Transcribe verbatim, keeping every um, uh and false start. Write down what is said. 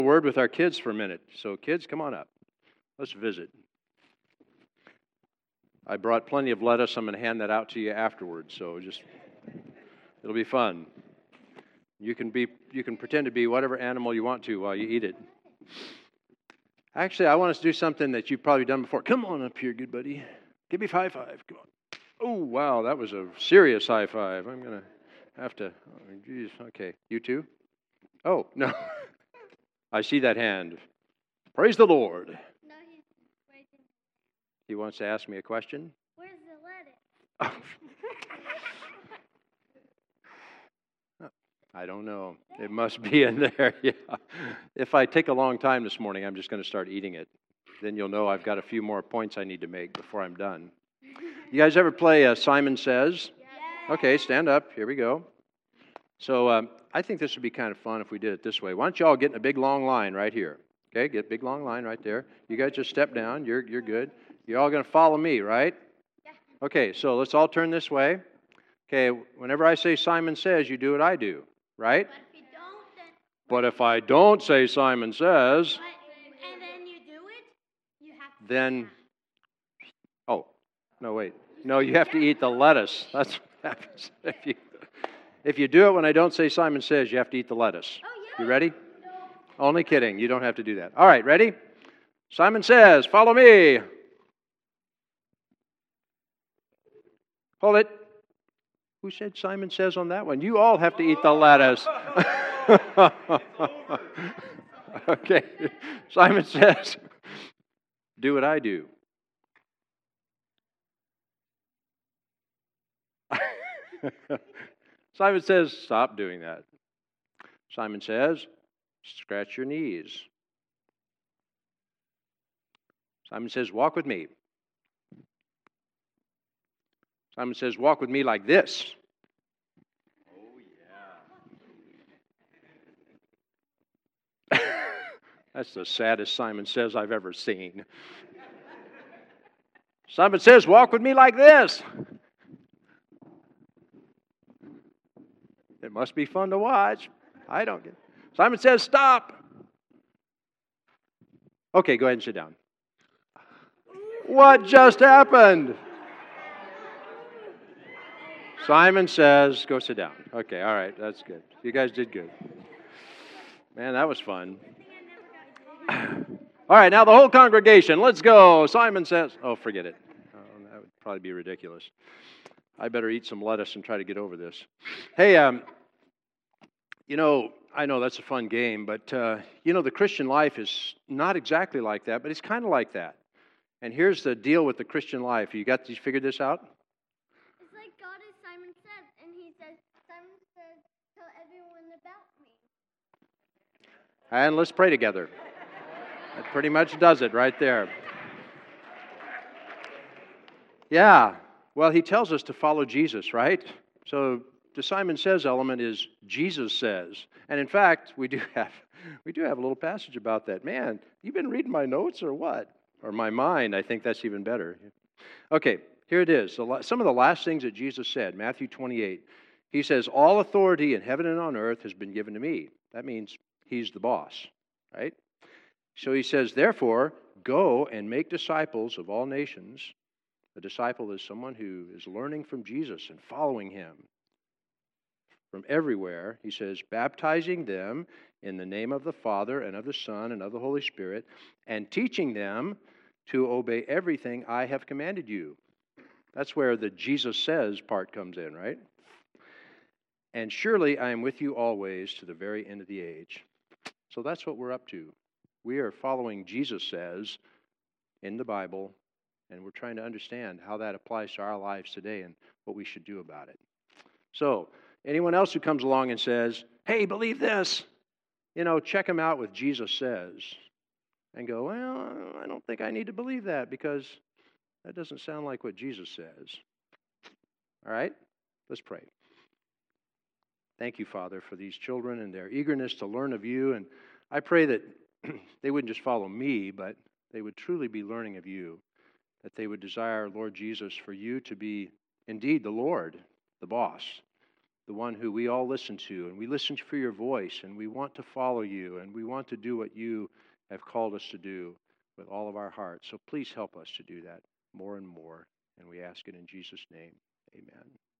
a word with our kids for a minute. So kids, come on up. Let's visit. I brought plenty of lettuce. I'm going to hand that out to you afterwards. So just, it'll be fun. You can be, you can pretend to be whatever animal you want to while you eat it. Actually, I want us to do something that you've probably done before. Come on up here, good buddy. Give me high five. Come on. Oh, wow, that was a serious high five. I'm going to have to, oh, geez, okay. You too? Oh, no. I see that hand. Praise the Lord. No, he's waiting. He wants to ask me a question? Where's the lettuce? I don't know. It must be in there. Yeah. If I take a long time this morning, I'm just going to start eating it. Then you'll know I've got a few more points I need to make before I'm done. You guys ever play uh, Simon Says? Yeah. Okay, stand up. Here we go. So um, I think this would be kind of fun if we did it this way. Why don't you all get in a big long line right here? Okay, get a big long line right there. You guys just step down. You're you're good. You're all going to follow me, right? Yeah. Okay, so let's all turn this way. Okay, whenever I say Simon Says, you do what I do, right? But if you don't, then... But if I don't say Simon Says, But, and then you do it, you have to... then, oh, no, wait. No, you have to eat the lettuce. That's what happens. If you, if you do it when I don't say Simon Says, you have to eat the lettuce. Oh, yeah. You ready? Only kidding. You don't have to do that. All right, ready? Simon Says, follow me. Hold it. Who said Simon Says on that one? You all have to eat the lettuce. Okay. Simon Says, do what I do. Simon Says, stop doing that. Simon Says, scratch your knees. Simon Says, walk with me. Simon Says, walk with me like this. Oh, yeah. That's the saddest Simon Says I've ever seen. Simon Says, walk with me like this. It must be fun to watch. I don't get it. Simon Says, stop. Okay, go ahead and sit down. What just happened? Simon Says, go sit down. Okay, all right, that's good. You guys did good. Man, that was fun. All right, now the whole congregation, let's go. Simon Says, oh, forget it. Oh, that would probably be ridiculous. I better eat some lettuce and try to get over this. Hey, um, you know, I know that's a fun game, but, uh, you know, the Christian life is not exactly like that, but it's kind of like that. And here's the deal with the Christian life. You got you figured this out? It's like God is Simon Says, and he says, Simon Says, tell everyone about me. And let's pray together. That pretty much does it right there. Yeah. Well, he tells us to follow Jesus, right? So the Simon Says element is Jesus says. And in fact, we do have we do have a little passage about that. Man, you been reading my notes or what? Or my mind, I think that's even better. Okay, here it is. Some of the last things that Jesus said, Matthew twenty-eight. He says, all authority in heaven and on earth has been given to me. That means he's the boss, right? So he says, therefore, go and make disciples of all nations. A disciple is someone who is learning from Jesus and following him from everywhere. He says, baptizing them in the name of the Father and of the Son and of the Holy Spirit, and teaching them to obey everything I have commanded you. That's where the Jesus says part comes in, right? And surely I am with you always to the very end of the age. So that's what we're up to. We are following Jesus says in the Bible, and we're trying to understand how that applies to our lives today and what we should do about it. So, anyone else who comes along and says, hey, believe this, you know, check them out with Jesus says. And go, well, I don't think I need to believe that because that doesn't sound like what Jesus says. All right? Let's pray. Thank you, Father, for these children and their eagerness to learn of you. And I pray that they wouldn't just follow me, but they would truly be learning of you. That they would desire, Lord Jesus, for you to be indeed the Lord, the boss, the one who we all listen to, and we listen for your voice, and we want to follow you, and we want to do what you have called us to do with all of our hearts. So please help us to do that more and more, and we ask it in Jesus' name. Amen.